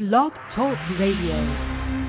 Blog Talk Radio.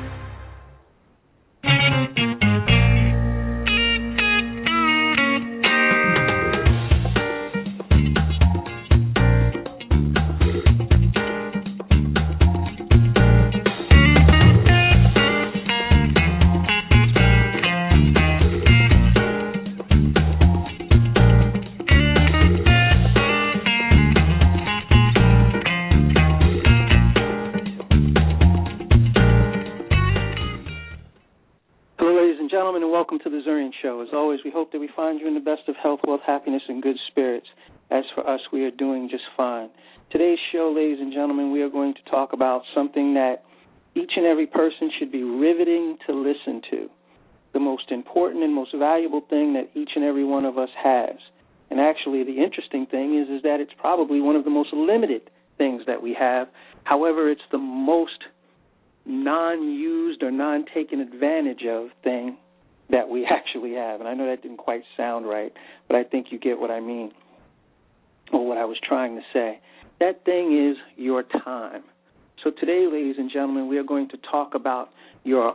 Welcome to the Zurian Show. As always, we hope that we find you in the best of health, wealth, happiness, and good spirits. As for us, we are doing just fine. Today's show, ladies and gentlemen, we are going to talk about something that each and every person should be riveting to listen to, the most important and most valuable thing that each and every one of us has. And actually, the interesting thing is that it's probably one of the most limited things that we have. However, it's the most non-used or non-taken advantage of thing that we actually have. And I know that didn't quite sound right, but I think you get what I mean, or what I was trying to say. That thing is your time. So today, ladies and gentlemen, we are going to talk about your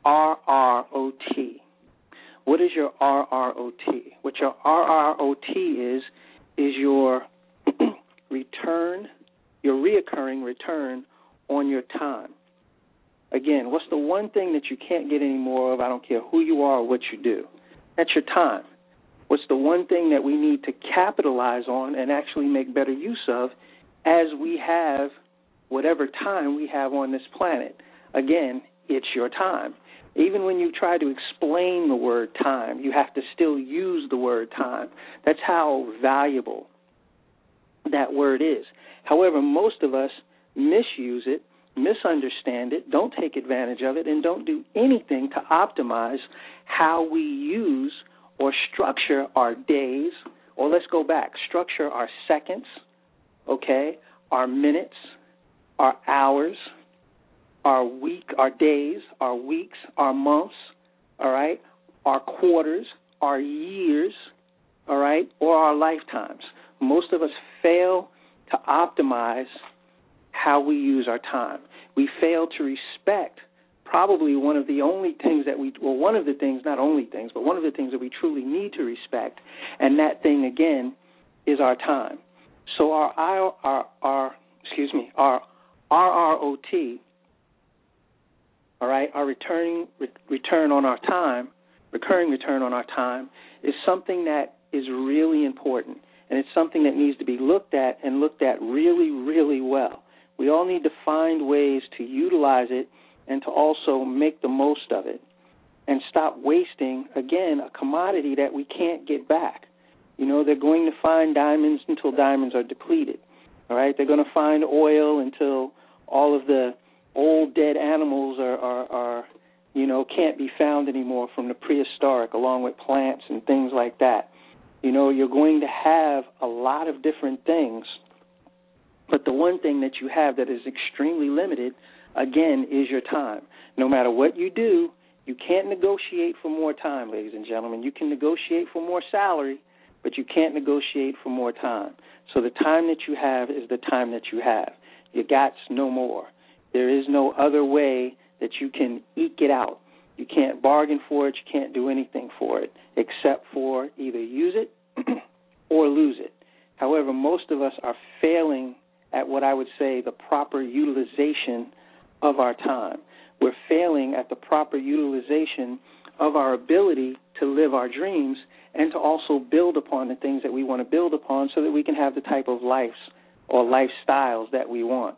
RROT. What is your RROT? What your RROT is your return, your reoccurring return on your time. Again, what's the one thing that you can't get any more of? I don't care who you are or what you do. That's your time. What's the one thing that we need to capitalize on and actually make better use of as we have whatever time we have on this planet? Again, it's your time. Even when you try to explain the word time, you have to still use the word time. That's how valuable that word is. However, most of us misuse it, misunderstand it, don't take advantage of it, and don't do anything to optimize how we use or structure our days, or let's go back, structure our seconds, okay, our minutes, our hours, our week, our days, our weeks, our months, all right, our quarters, our years, all right, or our lifetimes. Most of us fail to optimize how we use our time. We fail to respect probably one of the only things that one of the things, not only things, but one of the things that we truly need to respect, and that thing, again, is our time. So our RROT, all right, our recurring return on our time is something that is really important, and it's something that needs to be looked at really, really well. We all need to find ways to utilize it and to also make the most of it and stop wasting, again, a commodity that we can't get back. You know, they're going to find diamonds until diamonds are depleted, all right? They're going to find oil until all of the old dead animals are can't be found anymore from the prehistoric, along with plants and things like that. You know, you're going to have a lot of different things, but the one thing that you have that is extremely limited, again, is your time. No matter what you do, you can't negotiate for more time, ladies and gentlemen. You can negotiate for more salary, but you can't negotiate for more time. So the time that you have is the time that you have. You got no more. There is no other way that you can eke it out. You can't bargain for it. You can't do anything for it except for either use it or lose it. However, most of us are failing at what I would say the proper utilization of our time. We're failing at the proper utilization of our ability to live our dreams and to also build upon the things that we want to build upon so that we can have the type of lives or lifestyles that we want.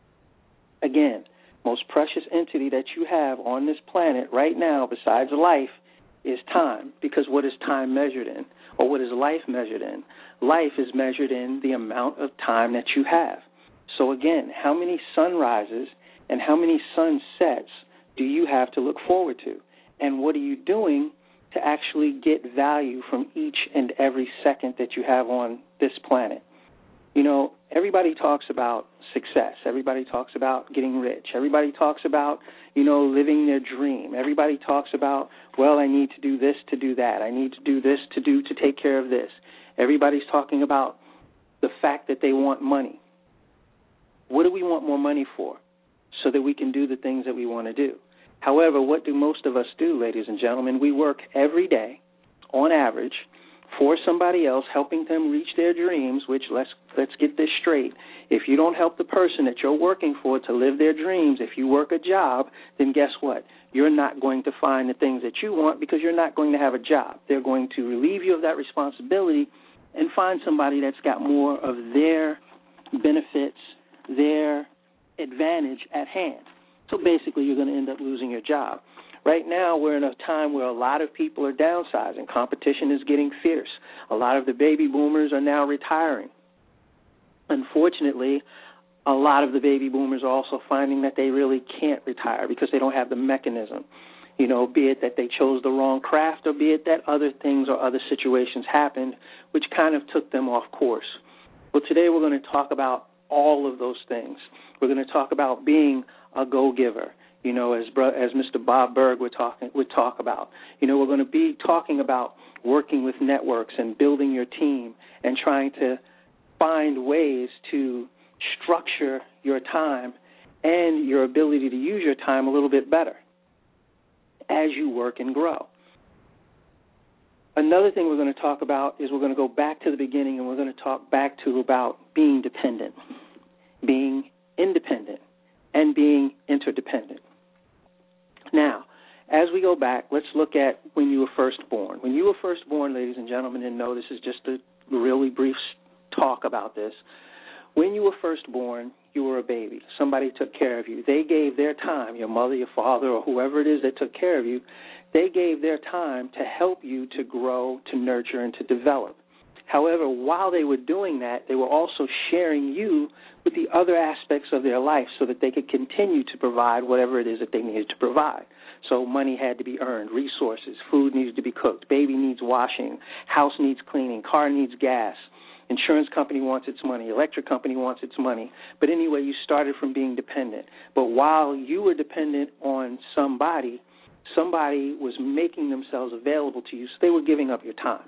Again, most precious entity that you have on this planet right now besides life is time, because what is time measured in? Or what is life measured in? Life is measured in the amount of time that you have. So again, how many sunrises and how many sunsets do you have to look forward to? And what are you doing to actually get value from each and every second that you have on this planet? You know, everybody talks about success. Everybody talks about getting rich. Everybody talks about, living their dream. Everybody talks about, well, I need to do this to do that. I need to do this to take care of this. Everybody's talking about the fact that they want money. What do we want more money for? so that we can do the things that we want to do. However, what do most of us do, ladies and gentlemen? We work every day, on average, for somebody else, helping them reach their dreams, which, let's get this straight. If you don't help the person that you're working for to live their dreams, if you work a job, then guess what? You're not going to find the things that you want because you're not going to have a job. They're going to relieve you of that responsibility and find somebody that's got more of their benefits, their advantage at hand. So basically, you're going to end up losing your job. Right now, we're in a time where a lot of people are downsizing. Competition is getting fierce. A lot of the baby boomers are now retiring. Unfortunately, a lot of the baby boomers are also finding that they really can't retire because they don't have the mechanism, be it that they chose the wrong craft or be it that other things or other situations happened which kind of took them off course. Well, today we're going to talk about all of those things. We're going to talk about being a go-giver, as Mr. Bob Berg would talk about. We're going to be talking about working with networks and building your team and trying to find ways to structure your time and your ability to use your time a little bit better as you work and grow. Another thing we're going to talk about is we're going to go back to the beginning and we're going to talk back to about being dependent, being independent, and being interdependent. Now, as we go back, let's look at when you were first born. When you were first born, ladies and gentlemen, and no, this is just a really brief talk about this. When you were first born, you were a baby. Somebody took care of you. They gave their time, your mother, your father, or whoever it is that took care of you, they gave their time to help you to grow, to nurture, and to develop. However, while they were doing that, they were also sharing you with the other aspects of their life so that they could continue to provide whatever it is that they needed to provide. So money had to be earned, resources, food needed to be cooked, baby needs washing, house needs cleaning, car needs gas, insurance company wants its money, electric company wants its money. But anyway, you started from being dependent. But while you were dependent on somebody was making themselves available to you, so they were giving up your time,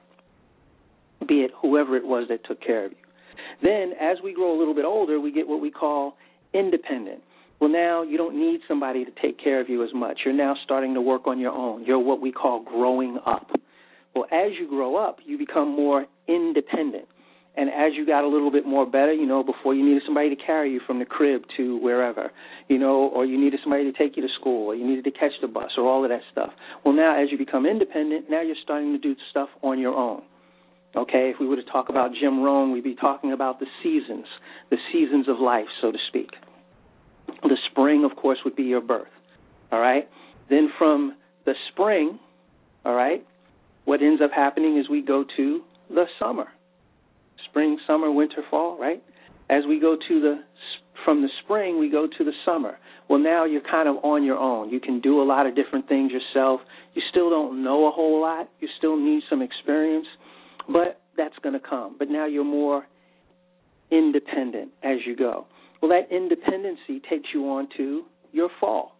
be it whoever it was that took care of you. Then, as we grow a little bit older, we get what we call independent. Well, now you don't need somebody to take care of you as much. You're now starting to work on your own. You're what we call growing up. Well, as you grow up, you become more independent. And as you got a little bit more better, before you needed somebody to carry you from the crib to wherever, or you needed somebody to take you to school, or you needed to catch the bus, or all of that stuff. Well, now as you become independent, now you're starting to do stuff on your own. Okay, if we were to talk about Jim Rohn, we'd be talking about the seasons of life, so to speak. The spring, of course, would be your birth, all right? Then from the spring, all right, what ends up happening is we go to the summer. Spring, summer, winter, fall, right? As we go from the spring, we go to the summer. Well, now you're kind of on your own. You can do a lot of different things yourself. You still don't know a whole lot. You still need some experience, but that's going to come. But now you're more independent as you go. Well, that independency takes you on to your fall,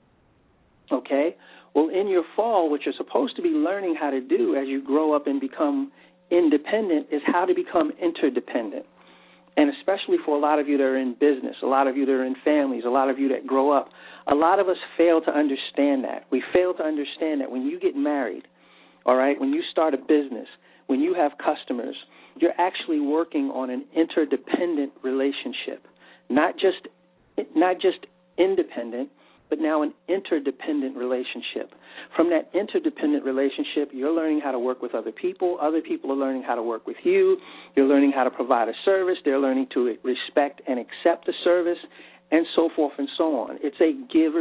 okay? Well, in your fall, what you're supposed to be learning how to do as you grow up and become independent is how to become interdependent. And especially for a lot of you that are in business, a lot of you that are in families, a lot of you that grow up, a lot of us fail to understand that. We fail to understand that when you get married, all right, when you start a business, when you have customers, you're actually working on an interdependent relationship, not just independent, but now an interdependent relationship. From that interdependent relationship, you're learning how to work with other people are learning how to work with you, you're learning how to provide a service, they're learning to respect and accept the service, and so forth and so on. It's a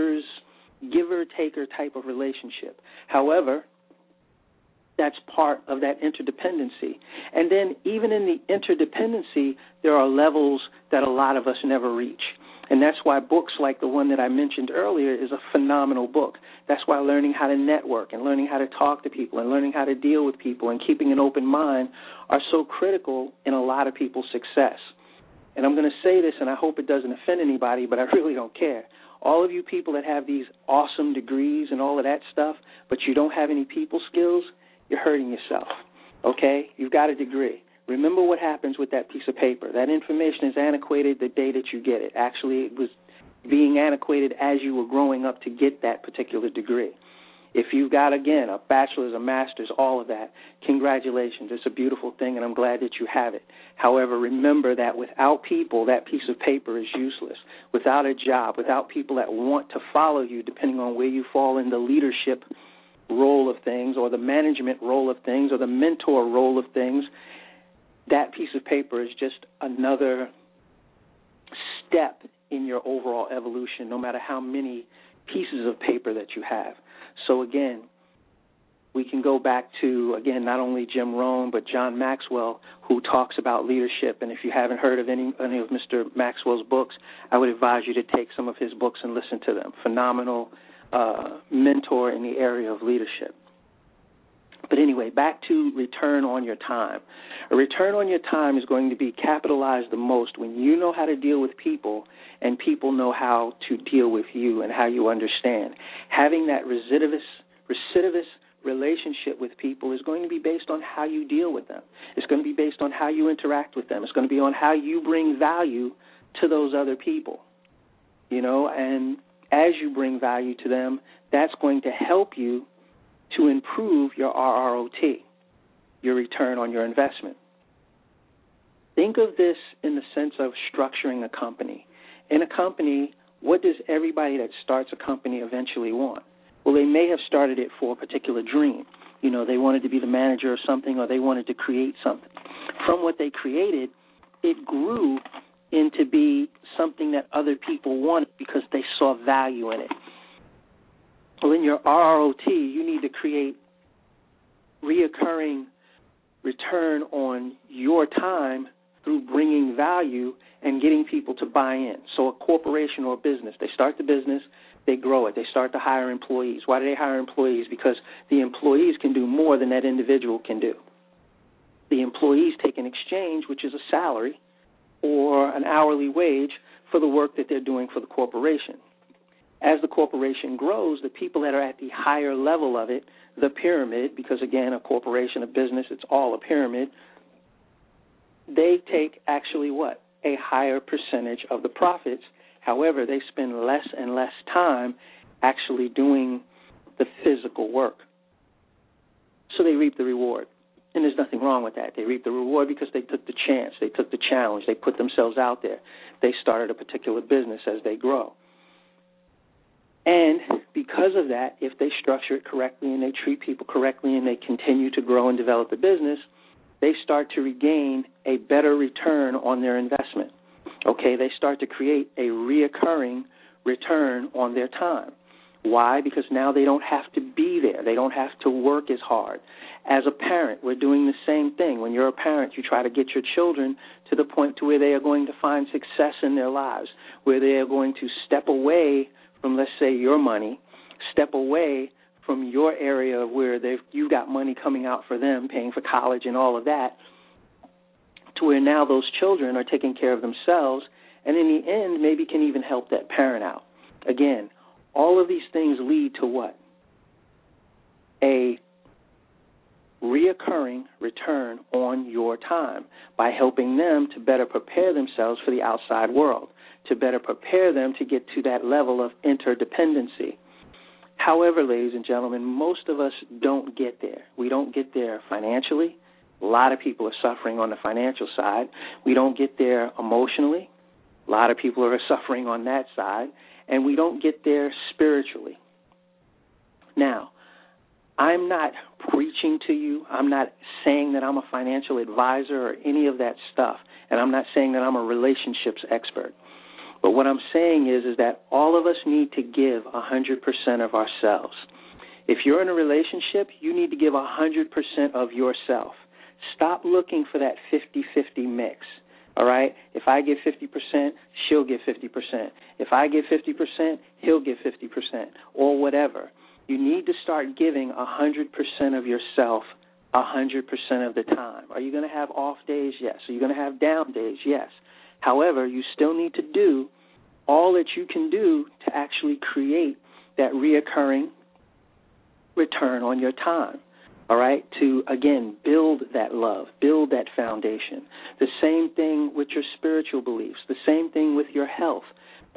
giver-taker type of relationship. However, that's part of that interdependency. And then even in the interdependency, there are levels that a lot of us never reach. And that's why books like the one that I mentioned earlier is a phenomenal book. That's why learning how to network and learning how to talk to people and learning how to deal with people and keeping an open mind are so critical in a lot of people's success. And I'm going to say this, and I hope it doesn't offend anybody, but I really don't care. All of you people that have these awesome degrees and all of that stuff, but you don't have any people skills, you're hurting yourself, okay? You've got a degree. Remember what happens with that piece of paper. That information is antiquated the day that you get it. Actually, being antiquated as you were growing up to get that particular degree. If you've got, again, a bachelor's, a master's, all of that, congratulations. It's a beautiful thing, and I'm glad that you have it. However, remember that without people, that piece of paper is useless. Without a job, without people that want to follow you, depending on where you fall in the leadership role of things or the management role of things or the mentor role of things, that piece of paper is just another step in your overall evolution, no matter how many pieces of paper that you have. So, again, we can go back to, again, not only Jim Rohn, but John Maxwell, who talks about leadership. And if you haven't heard of any of Mr. Maxwell's books, I would advise you to take some of his books and listen to them. Phenomenal mentor in the area of leadership. But anyway, back to return on your time. A return on your time is going to be capitalized the most when you know how to deal with people and people know how to deal with you and how you understand. Having that recidivist relationship with people is going to be based on how you deal with them. It's going to be based on how you interact with them. It's going to be on how you bring value to those other people, and as you bring value to them, that's going to help you to improve your RROT, your return on your investment. Think of this in the sense of structuring a company. In a company, what does everybody that starts a company eventually want? Well, they may have started it for a particular dream. They wanted to be the manager of something or they wanted to create something. From what they created, it grew into be something that other people wanted because they saw value in it. Well, in your RROT, you need to create reoccurring return on your time through bringing value and getting people to buy in. So a corporation or a business, they start the business, they grow it, they start to hire employees. Why do they hire employees? Because the employees can do more than that individual can do. The employees take an exchange, which is a salary or an hourly wage for the work that they're doing for the corporation. As the corporation grows, the people that are at the higher level of it, the pyramid, because, again, a corporation, a business, it's all a pyramid, they take actually what? A higher percentage of the profits. However, they spend less and less time actually doing the physical work. So they reap the reward. And there's nothing wrong with that. They reap the reward because they took the chance. They took the challenge. They put themselves out there. They started a particular business as they grow. And because of that, if they structure it correctly and they treat people correctly and they continue to grow and develop the business, they start to regain a better return on their investment. Okay, they start to create a reoccurring return on their time. Why? Because now they don't have to be there. They don't have to work as hard. As a parent, we're doing the same thing. When you're a parent, you try to get your children to the point to where they are going to find success in their lives, where they are going to step away from, let's say, your money, step away from your area of where you've got money coming out for them, paying for college and all of that, to where now those children are taking care of themselves and in the end maybe can even help that parent out. Again, all of these things lead to what? A reoccurring return on your time by helping them to better prepare themselves for the outside world, to better prepare them to get to that level of interdependency. However, ladies and gentlemen, most of us don't get there. We don't get there financially. A lot of people are suffering on the financial side. We don't get there emotionally. A lot of people are suffering on that side. And we don't get there spiritually. Now, I'm not preaching to you. I'm not saying that I'm a financial advisor or any of that stuff. And I'm not saying that I'm a relationships expert. But what I'm saying is that all of us need to give 100% of ourselves. If you're in a relationship, you need to give 100% of yourself. Stop looking for that 50-50 mix, all right? If I give 50%, she'll give 50%. If I give 50%, he'll give 50%, or whatever. You need to start giving 100% of yourself 100% of the time. Are you going to have off days? Yes. Are you going to have down days? Yes. However, you still need to do all that you can do to actually create that reoccurring return on your time, all right, to, again, build that love, build that foundation. The same thing with your spiritual beliefs, the same thing with your health.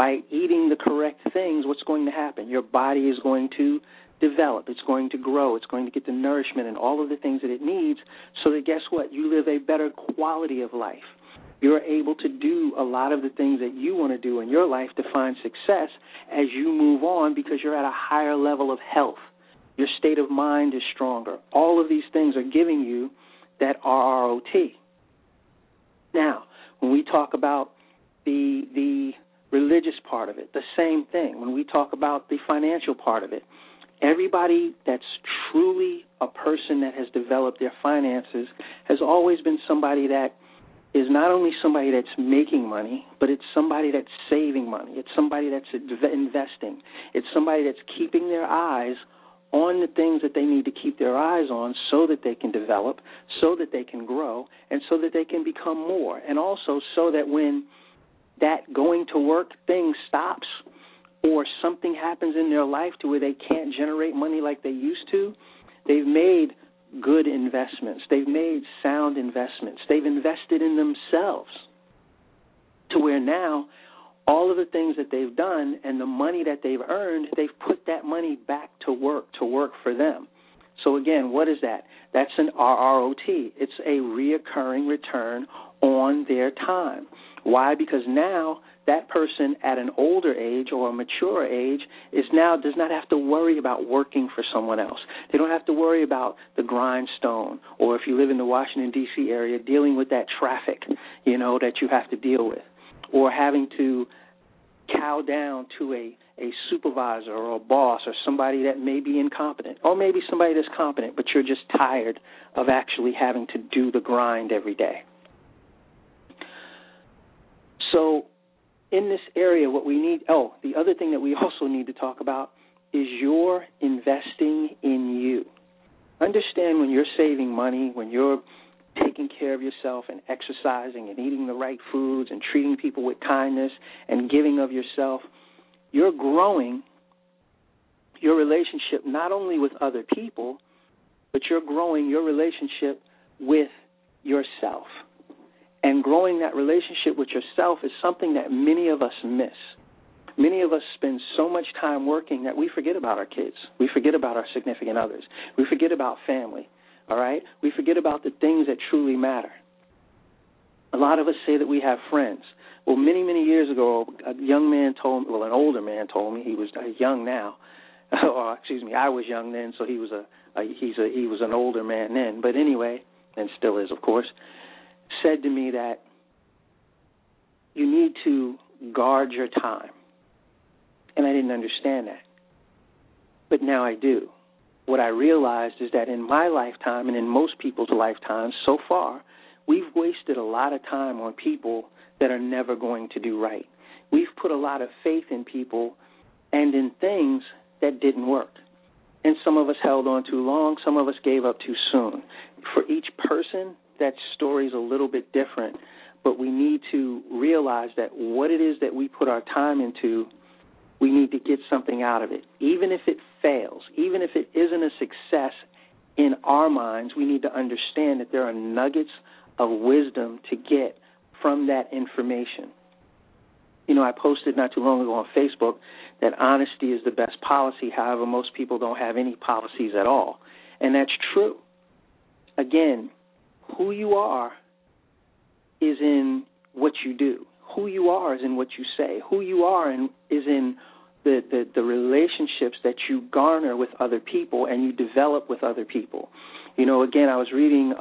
by eating the correct things, what's going to happen? Your body is going to develop. It's going to grow. It's going to get the nourishment and all of the things that it needs so that, guess what? You live a better quality of life. You're able to do a lot of the things that you want to do in your life to find success as you move on because you're at a higher level of health. Your state of mind is stronger. All of these things are giving you that RROT. Now, when we talk about the religious part of it, the same thing. When we talk about the financial part of it, everybody that's truly a person that has developed their finances has always been somebody that is not only somebody that's making money, but it's somebody that's saving money. It's somebody that's investing. It's somebody that's keeping their eyes on the things that they need to keep their eyes on so that they can develop, so that they can grow, and so that they can become more. And also so that when that going to work thing stops or something happens in their life to where they can't generate money like they used to, they've made good investments. They've made sound investments. They've invested in themselves to where now all of the things that they've done and the money that they've earned, they've put that money back to work for them. So again, what is that? That's an RROT. It's a reoccurring return on their time. Why? Because now that person at an older age or a mature age does not have to worry about working for someone else. They don't have to worry about the grindstone, or if you live in the Washington, D.C. area, dealing with that traffic, that you have to deal with, or having to cow down to a supervisor or a boss or somebody that may be incompetent, or maybe somebody that's competent, but you're just tired of actually having to do the grind every day. So in this area, what we need, the other thing that we also need to talk about is you're investing in you. Understand when you're saving money, when you're taking care of yourself and exercising and eating the right foods and treating people with kindness and giving of yourself, you're growing your relationship not only with other people, but you're growing your relationship with yourself. And growing that relationship with yourself is something that many of us miss. Many of us spend so much time working that we forget about our kids. We forget about our significant others. We forget about family, all right? We forget about the things that truly matter. A lot of us say that we have friends. Well, many, many years ago, an older man told me, he was young now, or excuse me, I was young then, so he was an older man then. But anyway, and still is, of course, said to me that you need to guard your time. And I didn't understand that. But now I do. What I realized is that in my lifetime and in most people's lifetimes so far, we've wasted a lot of time on people that are never going to do right. We've put a lot of faith in people and in things that didn't work. And some of us held on too long. Some of us gave up too soon. For each person, that story is a little bit different, but we need to realize that what it is that we put our time into, we need to get something out of it. Even if it fails, even if it isn't a success in our minds, we need to understand that there are nuggets of wisdom to get from that information. I posted not too long ago on Facebook that honesty is the best policy. However, most people don't have any policies at all. And that's true. Again, who you are is in what you do. Who you are is in what you say. Who you are is in the relationships that you garner with other people and you develop with other people. Again, I was reading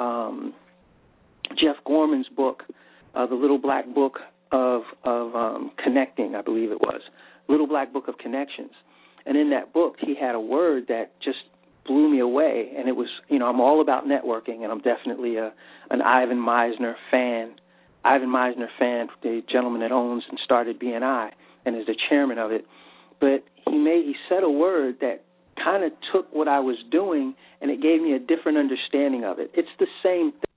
Jeff Gorman's book, The Little Black Book of Connecting, I believe it was, Little Black Book of Connections. And in that book, he had a word that just blew me away, and it was, I'm all about networking, and I'm definitely an Ivan Misner fan. Ivan Misner fan, the gentleman that owns and started BNI and is the chairman of it. But he said a word that kind of took what I was doing, and it gave me a different understanding of it. It's the same thing,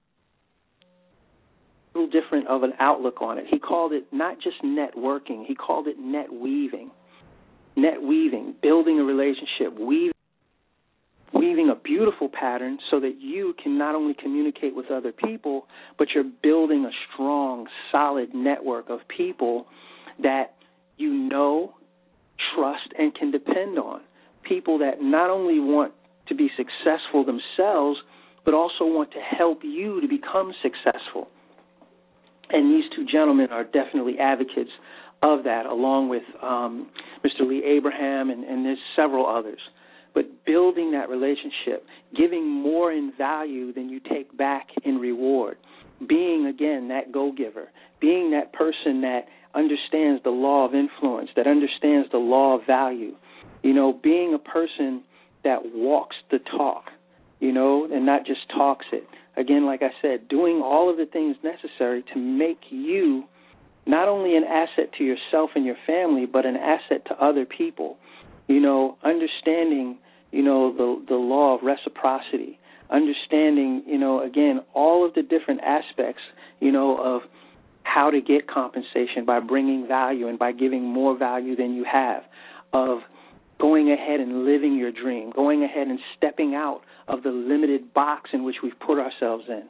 a little different of an outlook on it. He called it not just networking, he called it net weaving. Net weaving, building a relationship, weaving a beautiful pattern so that you can not only communicate with other people, but you're building a strong, solid network of people that you know, trust, and can depend on. People that not only want to be successful themselves, but also want to help you to become successful. And these two gentlemen are definitely advocates of that, along with Mr. Lee Abraham, and there's several others. But building that relationship, giving more in value than you take back in reward, being, again, that go-giver, being that person that understands the law of influence, that understands the law of value, being a person that walks the talk, and not just talks it. Again, like I said, doing all of the things necessary to make you not only an asset to yourself and your family, but an asset to other people. Understanding, the law of reciprocity, understanding, again, all of the different aspects, of how to get compensation by bringing value and by giving more value than you have, of going ahead and living your dream, going ahead and stepping out of the limited box in which we've put ourselves in.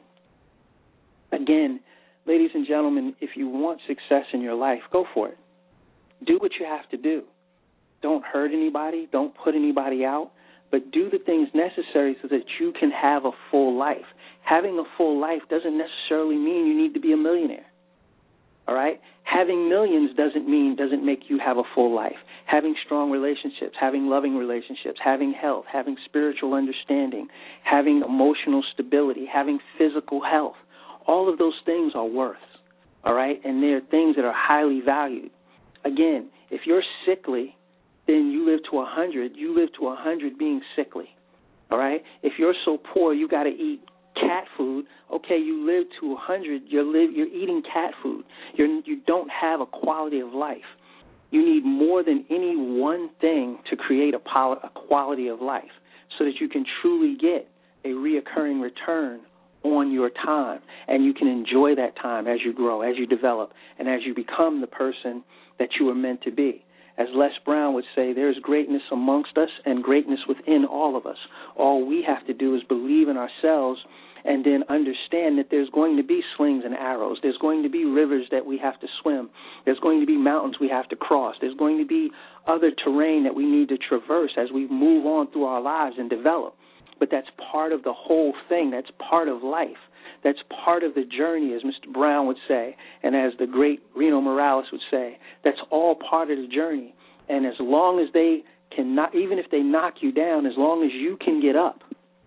Again, ladies and gentlemen, if you want success in your life, go for it. Do what you have to do. Don't hurt anybody. Don't put anybody out. But do the things necessary so that you can have a full life. Having a full life doesn't necessarily mean you need to be a millionaire. All right? Having millions doesn't make you have a full life. Having strong relationships, having loving relationships, having health, having spiritual understanding, having emotional stability, having physical health, all of those things are worth, all right? And they're things that are highly valued. Again, if you're sickly, then you live to 100. You live to 100 being sickly, all right? If you're so poor you got to eat cat food, okay, you live to 100. You're eating cat food. You don't have a quality of life. You need more than any one thing to create a quality of life so that you can truly get a reoccurring return on your time, and you can enjoy that time as you grow, as you develop, and as you become the person that you are meant to be. As Les Brown would say, there's greatness amongst us and greatness within all of us. All we have to do is believe in ourselves and then understand that there's going to be slings and arrows. There's going to be rivers that we have to swim. There's going to be mountains we have to cross. There's going to be other terrain that we need to traverse as we move on through our lives and develop. But that's part of the whole thing. That's part of life. That's part of the journey, as Mr. Brown would say, and as the great Reno Morales would say. That's all part of the journey. And as long as they cannot, even if they knock you down, as long as you can get up,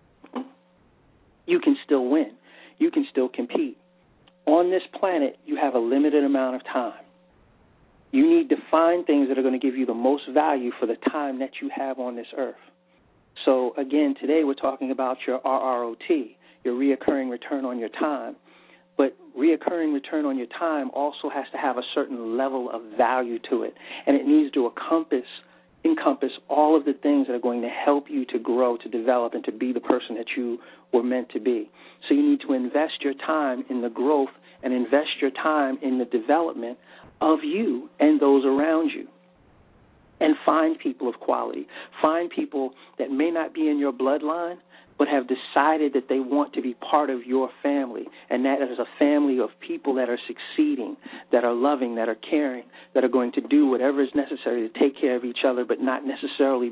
you can still win. You can still compete. On this planet, you have a limited amount of time. You need to find things that are going to give you the most value for the time that you have on this earth. So, again, today we're talking about your RROT, your reoccurring return on your time. But reoccurring return on your time also has to have a certain level of value to it, and it needs to encompass all of the things that are going to help you to grow, to develop, and to be the person that you were meant to be. So you need to invest your time in the growth and invest your time in the development of you and those around you. And find people of quality. Find people that may not be in your bloodline, but have decided that they want to be part of your family, and that is a family of people that are succeeding, that are loving, that are caring, that are going to do whatever is necessary to take care of each other, but not necessarily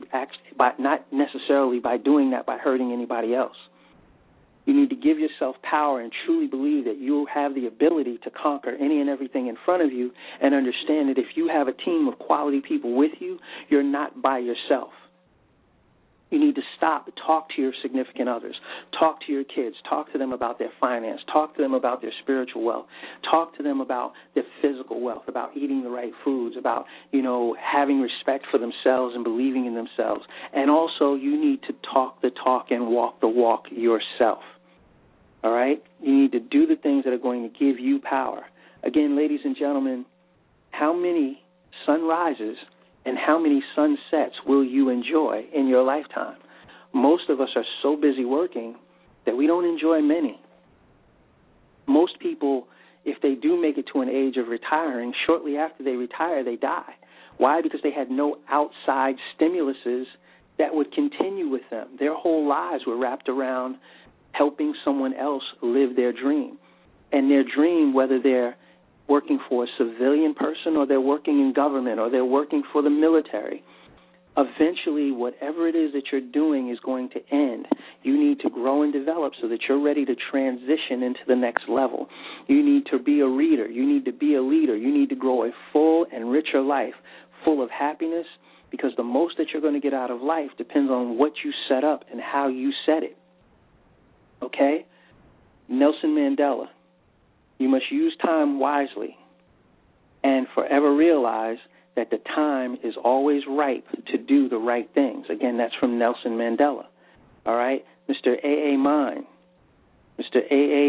by doing that by hurting anybody else. You need to give yourself power and truly believe that you have the ability to conquer any and everything in front of you, and understand that if you have a team of quality people with you, you're not by yourself. You need to stop, talk to your significant others, talk to your kids, talk to them about their finance, talk to them about their spiritual wealth, talk to them about their physical wealth, about eating the right foods, about, having respect for themselves and believing in themselves. And also you need to talk the talk and walk the walk yourself. All right? You need to do the things that are going to give you power. Again, ladies and gentlemen, how many sunrises and how many sunsets will you enjoy in your lifetime? Most of us are so busy working that we don't enjoy many. Most people, if they do make it to an age of retiring, shortly after they retire, they die. Why? Because they had no outside stimuluses that would continue with them. Their whole lives were wrapped around helping someone else live their dream. And their dream, whether they're working for a civilian person, or they're working in government, or they're working for the military. Eventually, whatever it is that you're doing is going to end. You need to grow and develop so that you're ready to transition into the next level. You need to be a reader. You need to be a leader. You need to grow a full and richer life, full of happiness, because the most that you're going to get out of life depends on what you set up and how you set it. Okay? Nelson Mandela, you must use time wisely and forever realize that the time is always ripe to do the right things. Again, that's from Nelson Mandela. All right? Mr. A.A. Mime. Mr.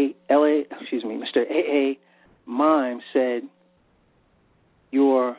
A.A. Mime said, you're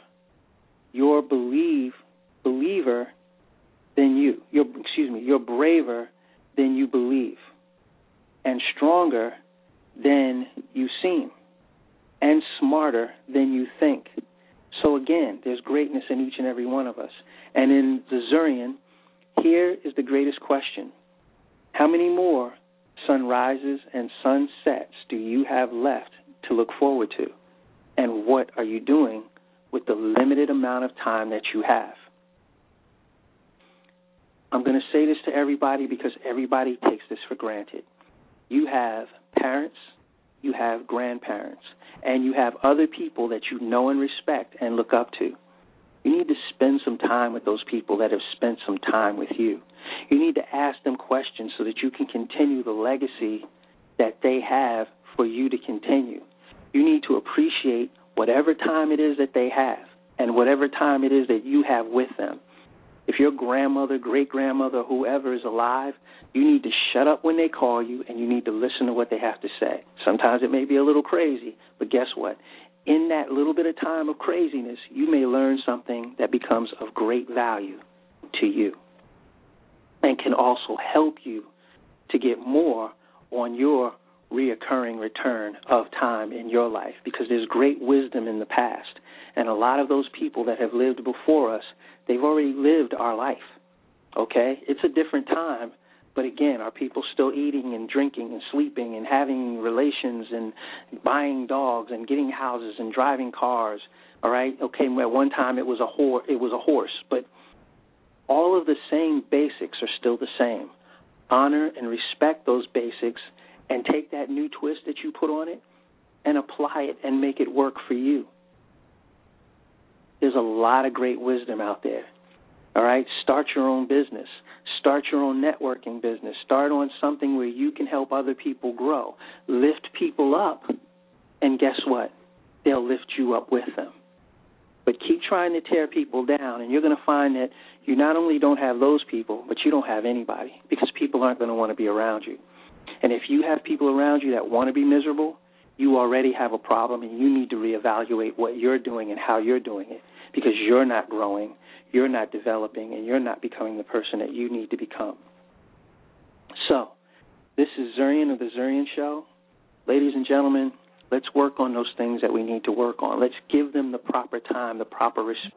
believer than you. You're braver than you believe, and stronger than you seem, and smarter than you think. So again, there's greatness in each and every one of us. And in the Zurian, here is the greatest question. How many more sunrises and sunsets do you have left to look forward to? And what are you doing with the limited amount of time that you have? I'm going to say this to everybody because everybody takes this for granted. You have parents, you have grandparents, and you have other people that you know and respect and look up to. You need to spend some time with those people that have spent some time with you. You need to ask them questions so that you can continue the legacy that they have for you to continue. You need to appreciate whatever time it is that they have and whatever time it is that you have with them. If your grandmother, great-grandmother, whoever is alive, you need to shut up when they call you, and you need to listen to what they have to say. Sometimes it may be a little crazy, but guess what? In that little bit of time of craziness, you may learn something that becomes of great value to you and can also help you to get more on your reoccurring return of time in your life, because there's great wisdom in the past. And a lot of those people that have lived before us, they've already lived our life, okay? It's a different time, but again, are people still eating and drinking and sleeping and having relations and buying dogs and getting houses and driving cars, all right? Okay, at one time it was a horse, but all of the same basics are still the same. Honor and respect those basics and take that new twist that you put on it and apply it and make it work for you. There's a lot of great wisdom out there, all right? Start your own business. Start your own networking business. Start on something where you can help other people grow. Lift people up, and guess what? They'll lift you up with them. But keep trying to tear people down, and you're going to find that you not only don't have those people, but you don't have anybody, because people aren't going to want to be around you. And if you have people around you that want to be miserable, you already have a problem, and you need to reevaluate what you're doing and how you're doing it, because you're not growing, you're not developing, and you're not becoming the person that you need to become. So, this is Zurian of The Zurian Show. Ladies and gentlemen, let's work on those things that we need to work on. Let's give them the proper time, the proper respect,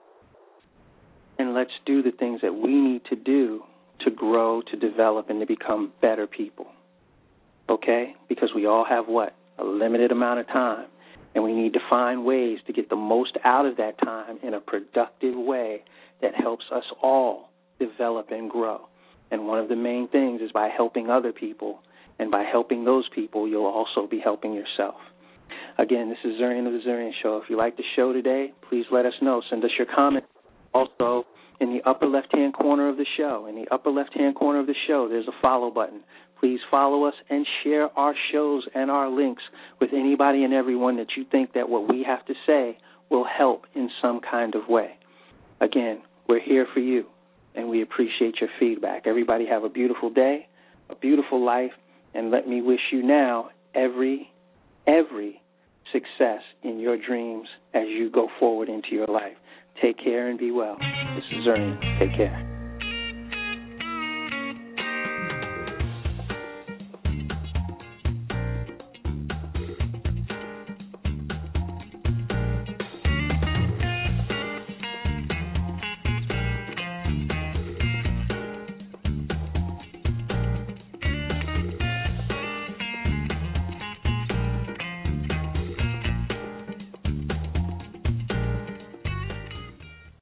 and let's do the things that we need to do to grow, to develop, and to become better people. Okay? Because we all have what? A limited amount of time. And we need to find ways to get the most out of that time in a productive way that helps us all develop and grow. And one of the main things is by helping other people. And by helping those people, you'll also be helping yourself. Again, this is Zurian of The Zurian Show. If you like the show today, please let us know. Send us your comments. Also, in the upper left-hand corner of the show, there's a follow button. Please follow us and share our shows and our links with anybody and everyone that you think that what we have to say will help in some kind of way. Again, we're here for you, and we appreciate your feedback. Everybody have a beautiful day, a beautiful life, and let me wish you now every success in your dreams as you go forward into your life. Take care and be well. This is Zurian. Take care.